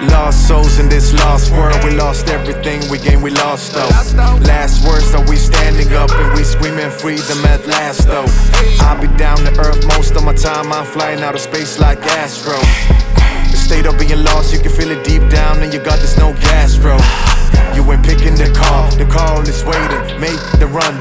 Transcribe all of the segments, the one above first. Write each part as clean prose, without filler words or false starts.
Lost souls in this lost world. We lost everything we gained, we lost though. Last words, are we standing up and we screaming freedom at last though. I'll be down to earth most of my time. I'm flying out of space like Astro. The state of being lost, you can feel it deep down and you got this no gas, bro. You ain't picking the call is waiting, make the run.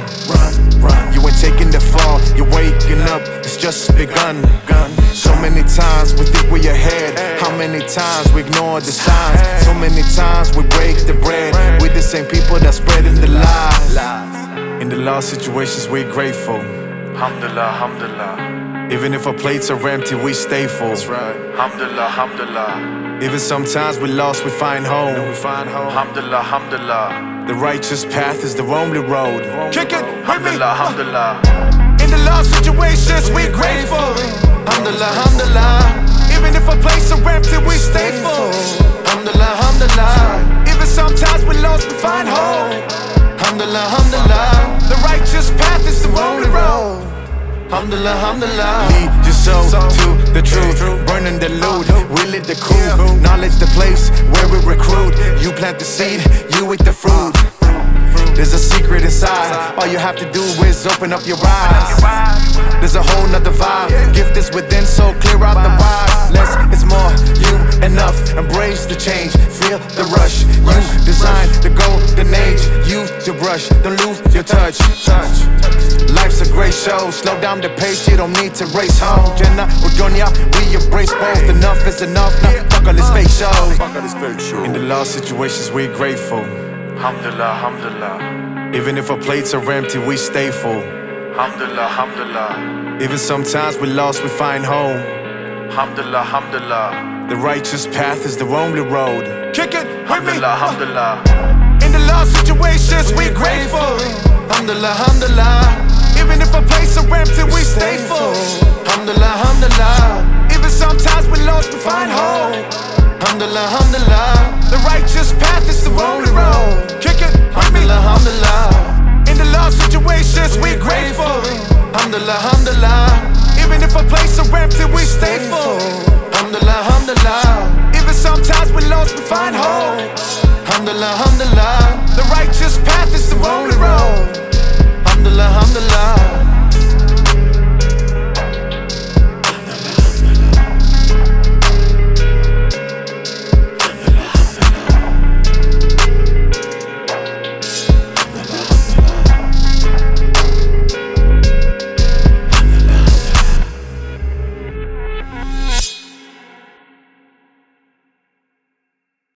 You ain't taking the fall, you're waking up, it's just begun. So many times we think we ahead, how many times we ignore the signs. So many times we break the bread with the same people that spreading the lies. In the lost situations we're grateful, alhamdulillah, alhamdulillah. Even if our plates are empty, we stay full. That's right. Alhamdulillah, alhamdulillah. Even sometimes we lost, we find home. Alhamdulillah, alhamdulillah. The righteous path is the only road. Kick it, alhamdulillah, alhamdulillah. In the lost situations, we grateful. Alhamdulillah, alhamdulillah. Even if our plates are empty, we stay full. Alhamdulillah, alhamdulillah. Even sometimes we lost, we find home. Alhamdulillah, alhamdulillah. The righteous path is the only road. Alhamdulillah, alhamdulillah. Lead your soul to the truth, burning the loot, we lit the cool. Knowledge the place where we recruit. You plant the seed, you eat the fruit. There's a secret inside, all you have to do is open up your eyes. There's a whole nother vibe, gift is within, so clear out the wise. Less is more, you enough, embrace the change, feel the rush. You design the golden age, use your brush, don't lose your touch. Life's a great show, slow down the pace, you don't need to race home. Jenna or Dunya, we embrace both, enough is enough, now fuck all this fake shows. In the lost situations we're grateful, alhamdulillah, alhamdulillah. Even if our plates are empty, we stay full. Alhamdulillah, alhamdulillah. Even sometimes we lost, we find home. Alhamdulillah, alhamdulillah. The righteous path is the only road. Kick it, alhamdulillah, alhamdulillah. In the lost situations, we grateful. Alhamdulillah, alhamdulillah. Even if our plates are empty, we stay full. Alhamdulillah, alhamdulillah. Even sometimes we lost, we find home. Alhamdulillah, alhamdulillah.